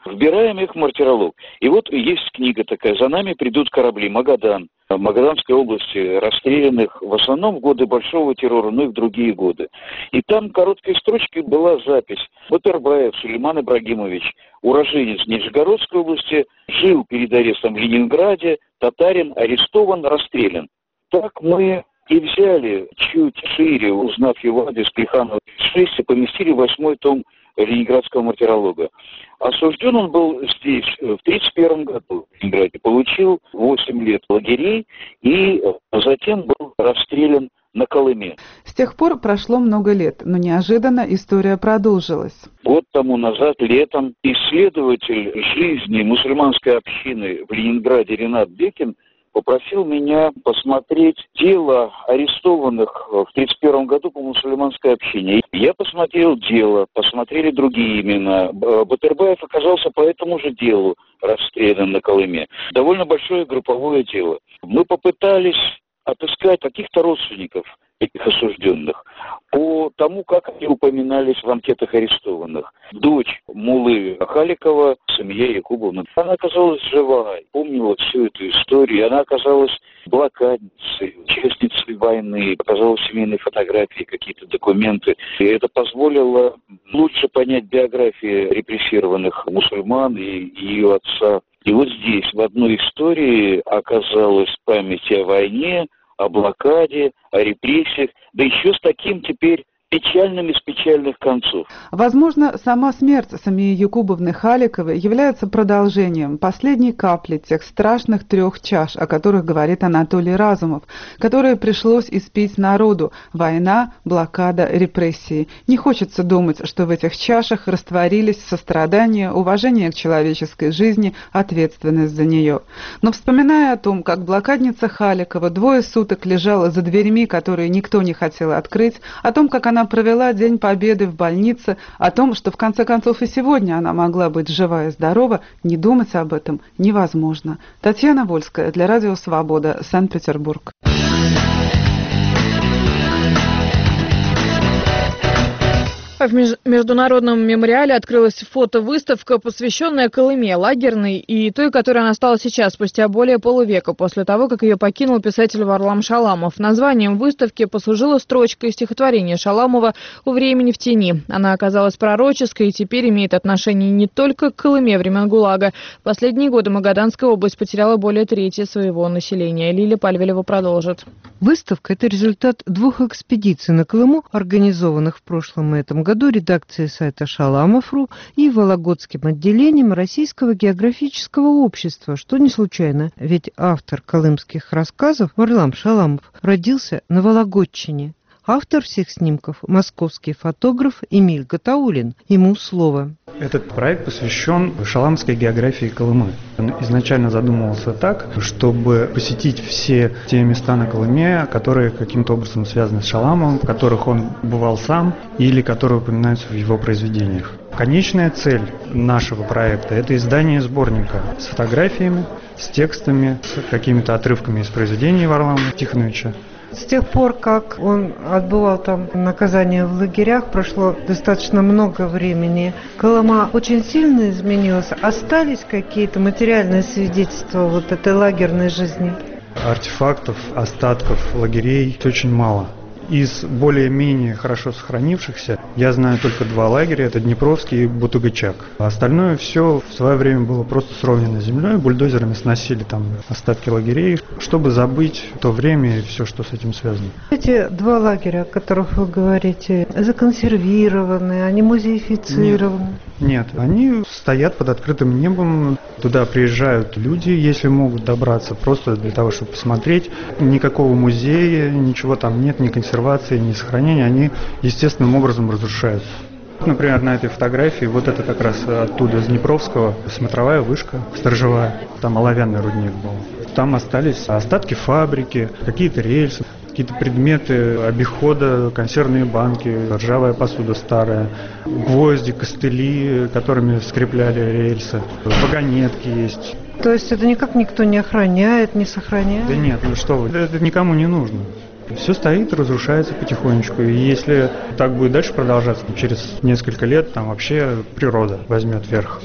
Вбираем их в мартиролог. И вот есть книга такая «За нами придут корабли», Магадан. В Магаданской области расстрелянных в основном в годы Большого террора, но и в другие годы. И там короткой строчкой была запись. Батырбаев Сулейман Ибрагимович, уроженец Нижегородской области, жил перед арестом в Ленинграде, татарин, арестован, расстрелян. Так мы и взяли чуть шире, узнав его адрес Плеханова шесть, и поместили восьмой том Ленинградского мартиролога. Осужден он был здесь в тридцать первом году в Ленинграде, получил восемь лет лагерей и затем был расстрелян на Колыме. С тех пор прошло много лет, но неожиданно история продолжилась. Год тому назад, летом, исследователь жизни мусульманской общины в Ленинграде Ренат Бекин попросил меня посмотреть дело арестованных в тридцать первом году по мусульманской общине. Я посмотрел дело, посмотрели другие имена. Батырбаев оказался по этому же делу расстрелян на Колыме. Довольно большое групповое дело. Мы попытались отыскать каких-то родственников этих осужденных по тому, как они упоминались в анкетах арестованных. Дочь Муллы Халикова, Самия Якубовна, она оказалась жива, помнила всю эту историю, она оказалась блокадницей, участницей войны, показала семейные фотографии, какие-то документы. И это позволило лучше понять биографии репрессированных мусульман и ее отца. И вот здесь, в одной истории, оказалась память о войне, о блокаде, о репрессиях, да еще с таким теперь печальным из печальных концов. Возможно, сама смерть Самии Якубовны Халиковой является продолжением последней капли тех страшных трех чаш, о которых говорит Анатолий Разумов, которые пришлось испить народу: война, блокада, репрессии. Не хочется думать, что в этих чашах растворились сострадание, уважение к человеческой жизни, ответственность за нее. Но вспоминая о том, как блокадница Халикова двое суток лежала за дверьми, которые никто не хотел открыть, о том, как она провела День Победы в больнице, о том, что в конце концов и сегодня она могла быть жива и здорова, не думать об этом невозможно. Татьяна Вольская для Радио Свобода, Санкт-Петербург. В Международном мемориале открылась фотовыставка, посвященная Колыме, лагерной, и той, которая настала сейчас, спустя более полувека, после того, как ее покинул писатель Варлам Шаламов. Названием выставки послужила строчка из стихотворения Шаламова «У времени в тени». Она оказалась пророческой и теперь имеет отношение не только к Колыме времен ГУЛАГа. В последние годы Магаданская область потеряла более трети своего населения. Лилия Пальвелева продолжит. Выставка – это результат двух экспедиций на Колыму, организованных в прошлом и этом году редакцией сайта шаламов точка ру и Вологодским отделением Российского географического общества, что не случайно, ведь автор колымских рассказов Варлам Шаламов родился на Вологодчине. Автор всех снимков – московский фотограф Эмиль Гатауллин. Ему слово. Этот проект посвящен шаламовской географии Колымы. Он изначально задумывался так, чтобы посетить все те места на Колыме, которые каким-то образом связаны с Шаламовым, в которых он бывал сам или которые упоминаются в его произведениях. Конечная цель нашего проекта – это издание сборника с фотографиями, с текстами, с какими-то отрывками из произведений Варлама Тихоновича. С тех пор, как он отбывал там наказание в лагерях, прошло достаточно много времени. Колыма очень сильно изменилась. Остались какие-то материальные свидетельства вот этой лагерной жизни? Артефактов, остатков лагерей очень мало. Из более-менее хорошо сохранившихся я знаю только два лагеря, это Днепровский и Бутугачак. Остальное все в свое время было просто сровнено землей, бульдозерами сносили там остатки лагерей, чтобы забыть то время и все, что с этим связано. Эти два лагеря, о которых вы говорите, законсервированы, они музеифицированы? Нет, нет, они стоят под открытым небом, туда приезжают люди, если могут добраться, просто для того, чтобы посмотреть. Никакого музея, ничего там нет, ни консервации, ни сохранения, они естественным образом разрушаются. Например, на этой фотографии, вот это как раз оттуда, из Днепровского, смотровая вышка сторожевая, там оловянный рудник был. Там остались остатки фабрики, какие-то рельсы, какие-то предметы обихода, консервные банки, ржавая посуда старая, гвозди, костыли, которыми скрепляли рельсы, вагонетки есть. То есть это никак никто не охраняет, не сохраняет? Да нет, ну что вы, это никому не нужно. Все стоит, разрушается потихонечку. И если так будет дальше продолжаться, через несколько лет там вообще природа возьмет верх.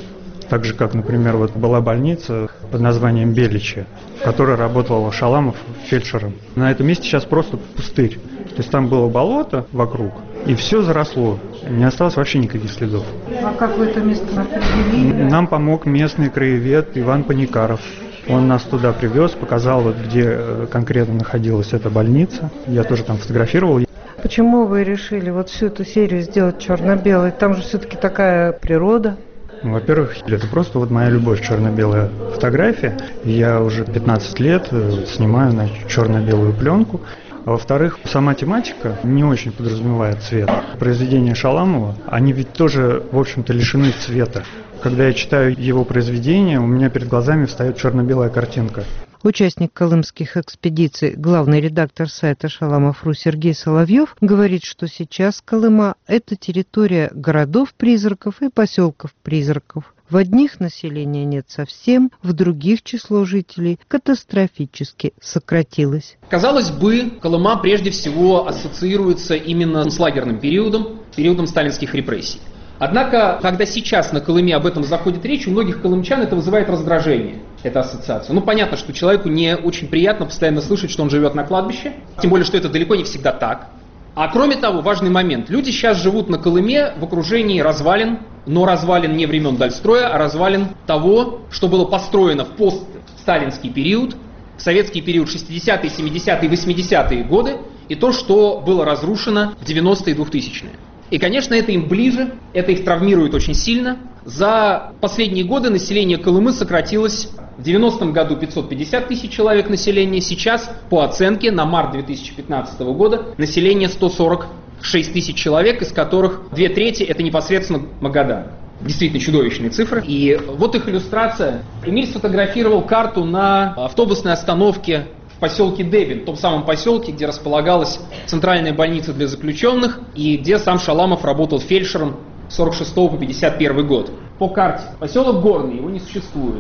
Так же, как, например, вот была больница под названием Беличи, в которой работал Шаламов фельдшером. На этом месте сейчас просто пустырь. То есть там было болото вокруг, и все заросло. Не осталось вообще никаких следов. А как вы это место определили? Нам помог местный краевед Иван Паникаров. Он нас туда привез, показал, вот, где конкретно находилась эта больница. Я тоже там фотографировал. Почему вы решили вот всю эту серию сделать черно-белой? Там же все-таки такая природа. Во-первых, это просто вот моя любовь, черно-белая фотография. Я уже пятнадцать лет снимаю на черно-белую пленку. А во-вторых, сама тематика не очень подразумевает цвет. Произведения Шаламова, они ведь тоже, в общем-то, лишены цвета. Когда я читаю его произведения, у меня перед глазами встает черно-белая картинка. Участник колымских экспедиций, главный редактор сайта Шаламов.ру Сергей Соловьев говорит, что сейчас Колыма – это территория городов-призраков и поселков-призраков. В одних населения нет совсем, в других число жителей катастрофически сократилось. Казалось бы, Колыма прежде всего ассоциируется именно с лагерным периодом, периодом сталинских репрессий. Однако, когда сейчас на Колыме об этом заходит речь, у многих колымчан это вызывает раздражение, эта ассоциация. Ну, понятно, что человеку не очень приятно постоянно слышать, что он живет на кладбище, тем более, что это далеко не всегда так. А кроме того, важный момент. Люди сейчас живут на Колыме в окружении развалин, но развалин не времен Дальстроя, а развалин того, что было построено в постсталинский период, в советский период шестидесятые, семидесятые, восьмидесятые годы, и то, что было разрушено в девяностые и двухтысячные. И, конечно, это им ближе, это их травмирует очень сильно. За последние годы население Колымы сократилось. В девяностом году пятьсот пятьдесят тысяч человек населения, сейчас, по оценке, на март две тысячи пятнадцатого года, население сто сорок шесть тысяч человек, из которых две трети это непосредственно Магадан. Действительно чудовищные цифры. И вот их иллюстрация. Эмиль сфотографировал карту на автобусной остановке в поселке Дебин, в том самом поселке, где располагалась центральная больница для заключенных и где сам Шаламов работал фельдшером с сорок шестого по пятьдесят первый год. По карте поселок Горный, его не существует.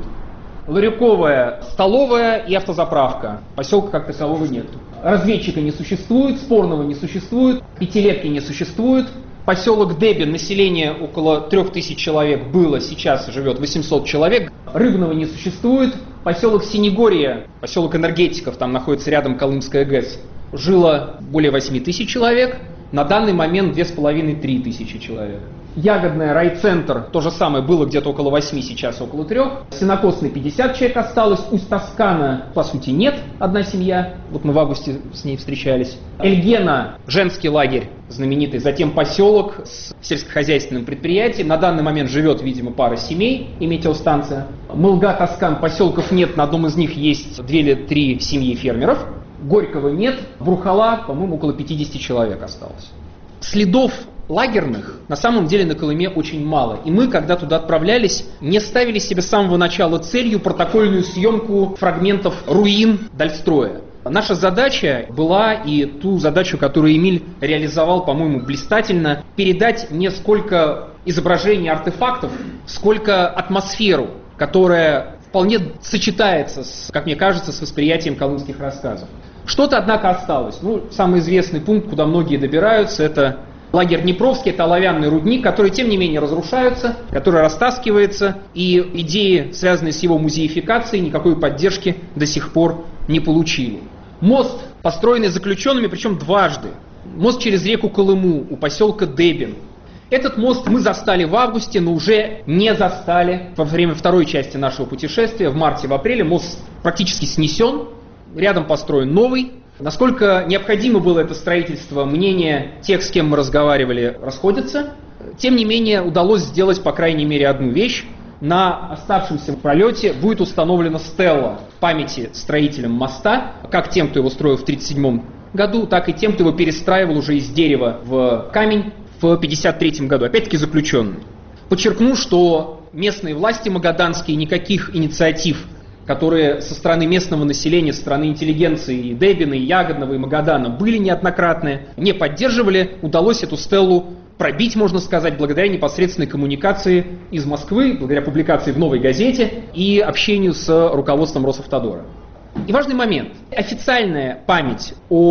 Ларюковая столовая и автозаправка. Поселка как такового нет. Разведчика не существует, спорного не существует, пятилетки не существует. Поселок Дебин, население около трех тысяч человек было, сейчас живет восемьсот человек. Рыбного не существует. Поселок Синегорье, поселок энергетиков, там находится рядом Колымская ГЭС, жило более восьми тысяч человек. На данный момент две с половиной-три тысячи человек. Ягодная, райцентр, то же самое, было где-то около восьми, сейчас около трех. Сенокосный пятьдесят человек осталось. Усть-Тоскана, по сути, нет, одна семья. Вот мы в августе с ней встречались. Эльгена, женский лагерь знаменитый. Затем поселок с сельскохозяйственным предприятием. На данный момент живет, видимо, пара семей и метеостанция. Мылга-Тоскан, поселков нет, на одном из них есть две или три семьи фермеров. Горького нет. Брухала, по-моему, около пятидесяти человек осталось. Следов лагерных на самом деле на Колыме очень мало. И мы, когда туда отправлялись, не ставили себе с самого начала целью протокольную съемку фрагментов руин Дальстроя. Наша задача была, и ту задачу, которую Эмиль реализовал, по-моему, блистательно, передать не сколько изображений артефактов, сколько атмосферу, которая вполне сочетается, с, как мне кажется, с восприятием колымских рассказов. Что-то, однако, осталось. Ну, самый известный пункт, куда многие добираются, это лагерь Днепровский, это оловянный рудник, который, тем не менее, разрушается, который растаскивается, и идеи, связанные с его музеификацией, никакой поддержки до сих пор не получили. Мост, построенный заключенными, причем дважды. Мост через реку Колыму у поселка Дебин. Этот мост мы застали в августе, но уже не застали во время второй части нашего путешествия. В марте, в апреле мост практически снесен, рядом построен новый. Насколько необходимо было это строительство, мнения тех, с кем мы разговаривали, расходятся. Тем не менее, удалось сделать, по крайней мере, одну вещь. На оставшемся пролете будет установлена стела памяти строителям моста, как тем, кто его строил в тридцать седьмом году, так и тем, кто его перестраивал уже из дерева в камень в пятьдесят третьем году, опять-таки заключенный. Подчеркну, что местные власти магаданские никаких инициатив, которые со стороны местного населения, со стороны интеллигенции и Дебина, и Ягодного, и Магадана были неоднократные, не поддерживали. Удалось эту стелу пробить, можно сказать, благодаря непосредственной коммуникации из Москвы, благодаря публикации в «Новой газете» и общению с руководством Росавтодора. И важный момент. Официальная память о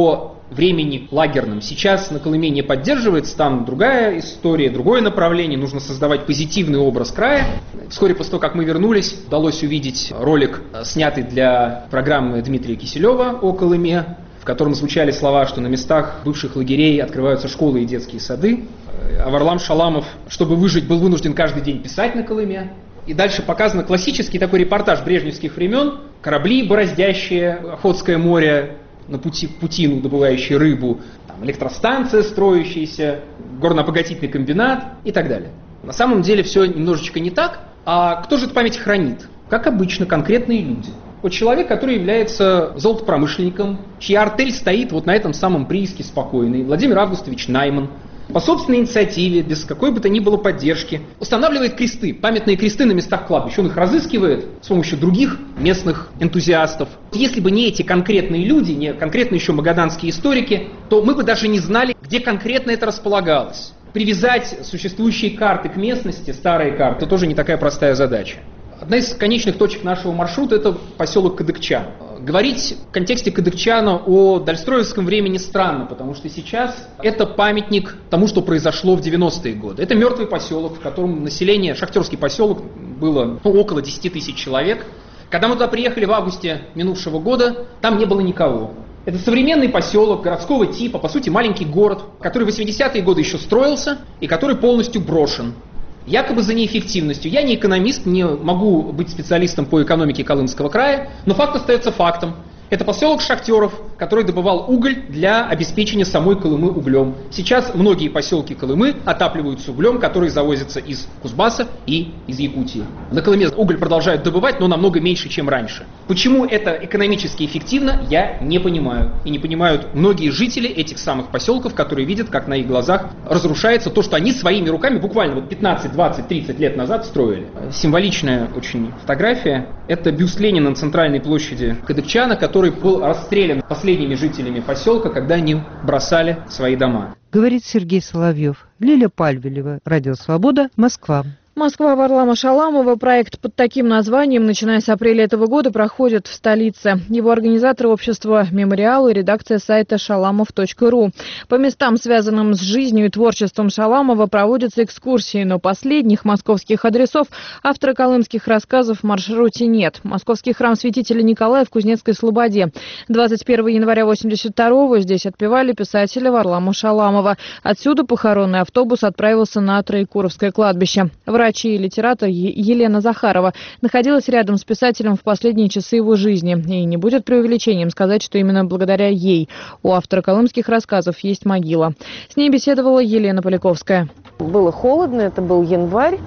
времени лагерном. Сейчас на Колыме не поддерживается, там другая история, другое направление, нужно создавать позитивный образ края. Вскоре после того, как мы вернулись, удалось увидеть ролик, снятый для программы Дмитрия Киселева о Колыме, в котором звучали слова, что на местах бывших лагерей открываются школы и детские сады. А Варлам Шаламов, чтобы выжить, был вынужден каждый день писать на Колыме. И дальше показано классический такой репортаж брежневских времен. Корабли, бороздящие Охотское море, на пути к Путину добывающие рыбу, там, электростанция строящаяся, горно-обогатительный комбинат и так далее. На самом деле все немножечко не так. А кто же эту память хранит? Как обычно, конкретные люди. Вот человек, который является золотопромышленником, чья артель стоит вот на этом самом прииске спокойный, Владимир Августович Найман, по собственной инициативе, без какой бы то ни было поддержки, устанавливает кресты, памятные кресты на местах кладбищ. Он их разыскивает с помощью других местных энтузиастов. Если бы не эти конкретные люди, не конкретно еще магаданские историки, то мы бы даже не знали, где конкретно это располагалось. Привязать существующие карты к местности, старые карты, тоже не такая простая задача. Одна из конечных точек нашего маршрута – это поселок Кадыкчан. Говорить в контексте Кадыкчана о дальстроевском времени странно, потому что сейчас это памятник тому, что произошло в девяностые годы. Это мертвый поселок, в котором население, шахтерский поселок, было ну, около десять тысяч человек. Когда мы туда приехали в августе минувшего года, там не было никого. Это современный поселок городского типа, по сути маленький город, который в восьмидесятые годы еще строился и который полностью брошен. Якобы за неэффективностью. Я не экономист, не могу быть специалистом по экономике Колымского края, но факт остается фактом. Это поселок шахтеров, который добывал уголь для обеспечения самой Колымы углем. Сейчас многие поселки Колымы отапливаются углем, который завозится из Кузбасса и из Якутии. На Колыме уголь продолжают добывать, но намного меньше, чем раньше. Почему это экономически эффективно, я не понимаю. И не понимают многие жители этих самых поселков, которые видят, как на их глазах разрушается то, что они своими руками буквально вот пятнадцать, двадцать, тридцать лет назад строили. Символичная очень фотография. Это бюст Ленина на центральной площади Кадыкчана, который который был расстрелян последними жителями поселка, когда они бросали свои дома. Говорит Сергей Соловьев. Лиля Пальвелева. Радио «Свобода», Москва. Москва Варлама Шаламова. Проект под таким названием, начиная с апреля этого года, проходит в столице. Его организаторы — общество «Мемориал» и редакция сайта шаламов точка ру. По местам, связанным с жизнью и творчеством Шаламова, проводятся экскурсии, но последних московских адресов автора колымских рассказов в маршруте нет. Московский храм святителя Николая в Кузнецкой Слободе. двадцать первого января восемьдесят второго здесь отпевали писателя Варлама Шаламова. Отсюда похоронный автобус отправился на Троекуровское кладбище. Врач и литератор Елена Захарова находилась рядом с писателем в последние часы его жизни. И не будет преувеличением сказать, что именно благодаря ей у автора колымских рассказов есть могила. С ней беседовала Елена Поляковская. Было холодно, это был январь,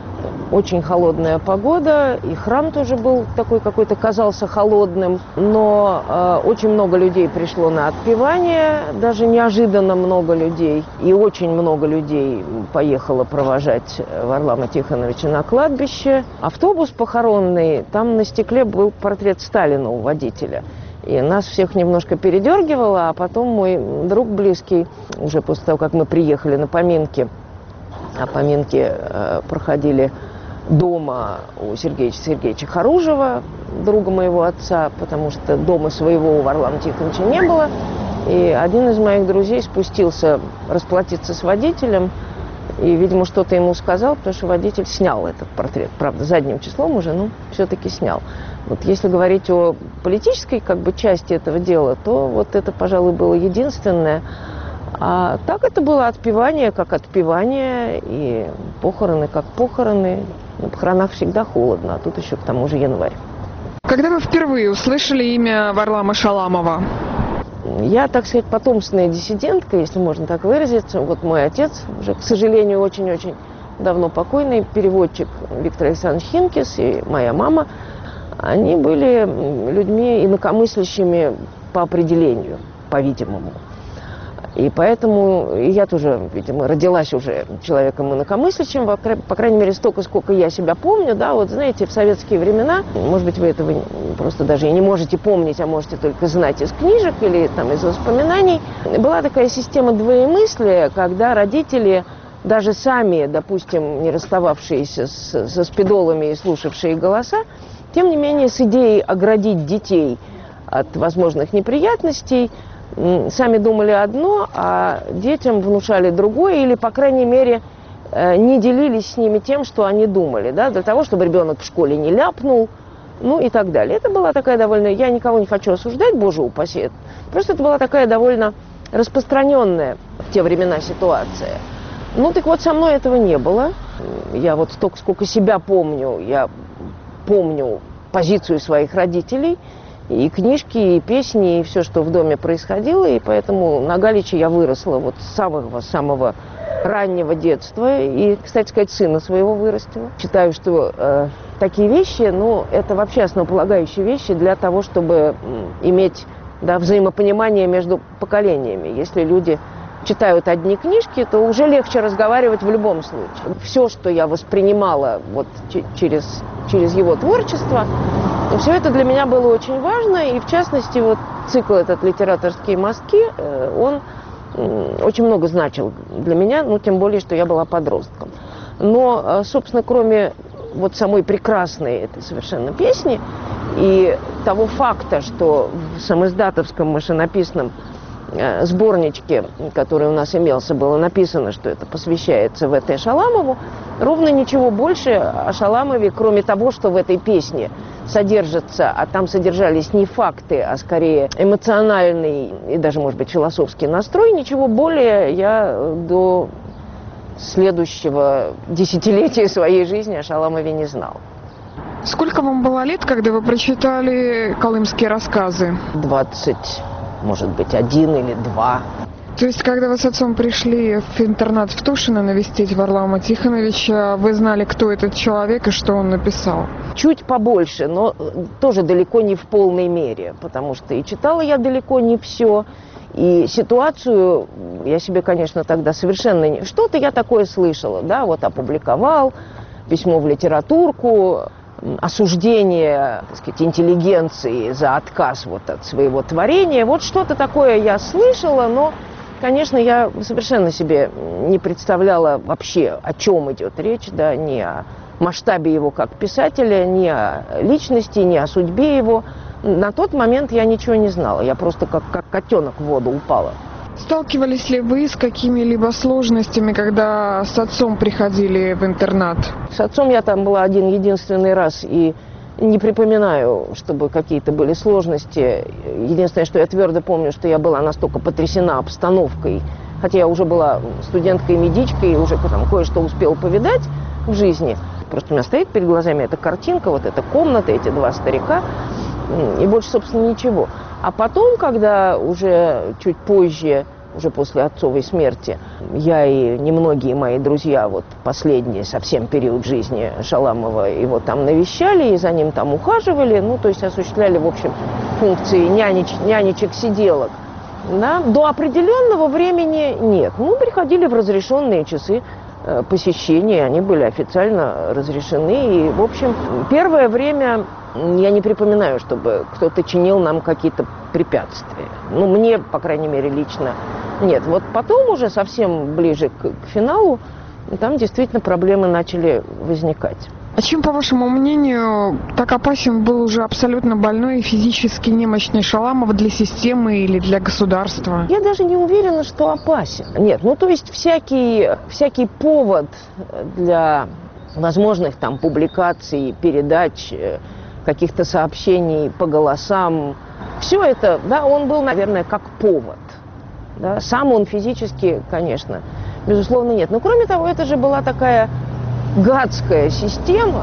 очень холодная погода, и храм тоже был такой какой-то, казался холодным, но э, очень много людей пришло на отпевание, даже неожиданно много людей, и очень много людей поехало провожать Варлама Тихоновича на кладбище. Автобус похоронный, там на стекле был портрет Сталина у водителя. И нас всех немножко передергивало, а потом мой друг близкий, уже после того, как мы приехали на поминки, а поминки э, проходили дома у Сергея Сергеевича Харужева, друга моего отца, потому что дома своего у Варлама Тихоновича не было. И один из моих друзей спустился расплатиться с водителем и, видимо, что-то ему сказал, потому что водитель снял этот портрет. Правда, задним числом уже, но все-таки снял. Вот если говорить о политической как бы части этого дела, то вот это, пожалуй, было единственное. А так это было отпевание как отпевание, и похороны как похороны. На похоронах всегда холодно, а тут еще к тому же январь. Когда вы впервые услышали имя Варлама Шаламова? Я, так сказать, потомственная диссидентка, если можно так выразиться. Вот мой отец, уже, к сожалению, очень-очень давно покойный, переводчик Виктор Александрович Хинкис, и моя мама, они были людьми инакомыслящими по определению, по-видимому. И поэтому я тоже, видимо, родилась уже человеком инакомыслящим, по крайней мере, столько, сколько я себя помню, да, вот знаете, в советские времена, может быть, вы этого просто даже и не можете помнить, а можете только знать из книжек или там из воспоминаний, была такая система двоемыслия, когда родители, даже сами, допустим, не расстававшиеся с, со спидолами и слушавшие голоса, тем не менее, с идеей оградить детей от возможных неприятностей, сами думали одно, а детям внушали другое, или, по крайней мере, не делились с ними тем, что они думали, да, для того, чтобы ребенок в школе не ляпнул, ну и так далее. Это была такая довольно, я никого не хочу осуждать, боже упаси, просто это была такая довольно распространенная в те времена ситуация. Ну так вот, со мной этого не было. Я вот столько, сколько себя помню, я помню позицию своих родителей, и книжки, и песни, и все, что в доме происходило, и поэтому на Галиче я выросла вот с самого-самого раннего детства, и, кстати сказать, сына своего вырастила. Считаю, что э, такие вещи, ну, это вообще основополагающие вещи для того, чтобы э, иметь, да, взаимопонимание между поколениями. Если люди читают одни книжки, то уже легче разговаривать в любом случае. Все, что я воспринимала вот через, через его творчество, все это для меня было очень важно, и в частности, вот цикл этот «Литераторские мостки», э, он очень много значил для меня, ну, тем более, что я была подростком. Но, собственно, кроме вот самой прекрасной этой совершенно песни и того факта, что в самоиздатовском машинописном сборничке, который у нас имелся, было написано, что это посвящается вэ тэ Шаламову, ровно ничего больше о Шаламове, кроме того, что в этой песне содержится, а там содержались не факты, а скорее эмоциональный и даже, может быть, философский настрой, ничего более я до следующего десятилетия своей жизни о Шаламове не знала. Сколько вам было лет, когда вы прочитали колымские рассказы? Двадцать, может быть, один или два. То есть, когда вы с отцом пришли в интернат в Тушино навестить Варлама Тихоновича, вы знали, кто этот человек и что он написал? Чуть побольше, но тоже далеко не в полной мере, потому что и читала я далеко не все, и ситуацию я себе, конечно, тогда совершенно не... Что-то я такое слышала, да, вот опубликовал, письмо в литературку, осуждение, так сказать, интеллигенции за отказ вот от своего творения. Вот что-то такое я слышала, но, конечно, я совершенно себе не представляла вообще, о чем идет речь, да, ни о масштабе его как писателя, ни о личности, ни о судьбе его. На тот момент я ничего не знала, я просто как, как котенок в воду упала. Сталкивались ли вы с какими-либо сложностями, когда с отцом приходили в интернат? С отцом я там была один единственный раз, и не припоминаю, чтобы какие-то были сложности. Единственное, что я твердо помню, что я была настолько потрясена обстановкой, хотя я уже была студенткой-медичкой, и уже там кое-что успела повидать в жизни. Просто у меня стоит перед глазами эта картинка, вот эта комната, эти два старика, и больше, собственно, ничего. А потом, когда уже чуть позже, уже после отцовой смерти, я и немногие мои друзья, вот последний совсем период жизни Шаламова, его там навещали и за ним там ухаживали, ну, то есть осуществляли, в общем, функции нянеч, нянечек-сиделок, да, до определенного времени нет. Ну, приходили в разрешенные часы э, посещения, они были официально разрешены, и, в общем, первое время... Я не припоминаю, чтобы кто-то чинил нам какие-то препятствия. Ну, мне, по крайней мере, лично нет. Вот потом уже совсем ближе к, к финалу, там действительно проблемы начали возникать. А чем, по вашему мнению, так опасен был уже абсолютно больной и физически немощный Шаламов для системы или для государства? Я даже не уверена, что опасен. Нет, ну то есть всякий, всякий повод для возможных там публикаций, передач, каких-то сообщений по голосам. Все это, да, он был, наверное, как повод. Да. Сам он физически, конечно, безусловно, нет. Но, кроме того, это же была такая гадская система,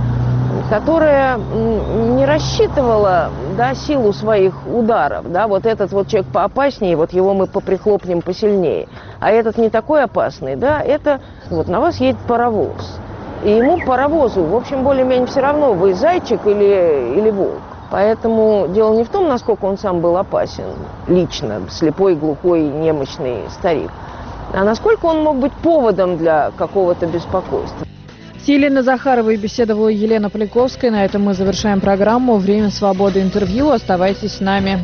которая не рассчитывала, да, силу своих ударов. Да. Вот этот вот человек поопаснее, вот его мы поприхлопнем посильнее. А этот не такой опасный, да, это вот на вас едет паровоз. И ему, паровозу, в общем, более-менее все равно, вы зайчик или, или волк. Поэтому дело не в том, насколько он сам был опасен, лично, слепой, глухой, немощный старик, а насколько он мог быть поводом для какого-то беспокойства. С Еленой Захаровой беседовала Елена Поляковская. На этом мы завершаем программу «Время свободы. Интервью». Оставайтесь с нами.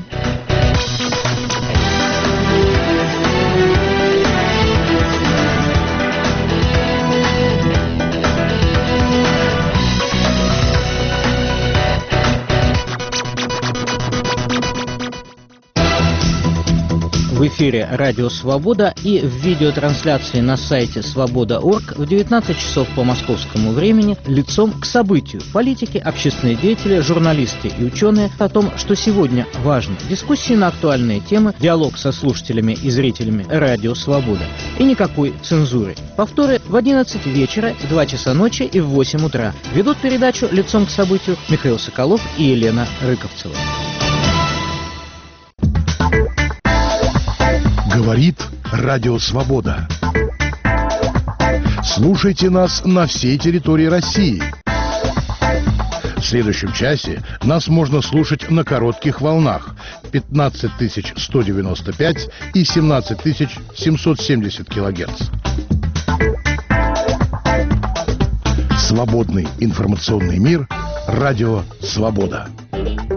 В эфире «Радио Свобода» и в видеотрансляции на сайте свобода точка орг в девятнадцать часов по московскому времени «Лицом к событию». Политики, общественные деятели, журналисты и ученые о том, что сегодня важно. Дискуссии на актуальные темы, диалог со слушателями и зрителями «Радио Свобода». И никакой цензуры. Повторы в одиннадцать вечера, в два часа ночи и в восемь утра. Ведут передачу «Лицом к событию» Михаил Соколов и Елена Рыковцева. Говорит Радио Свобода. Слушайте нас на всей территории России. В следующем часе нас можно слушать на коротких волнах пятнадцать тысяч сто девяносто пять и семнадцать тысяч семьсот семьдесят килогерц. Свободный информационный мир. Радио Свобода.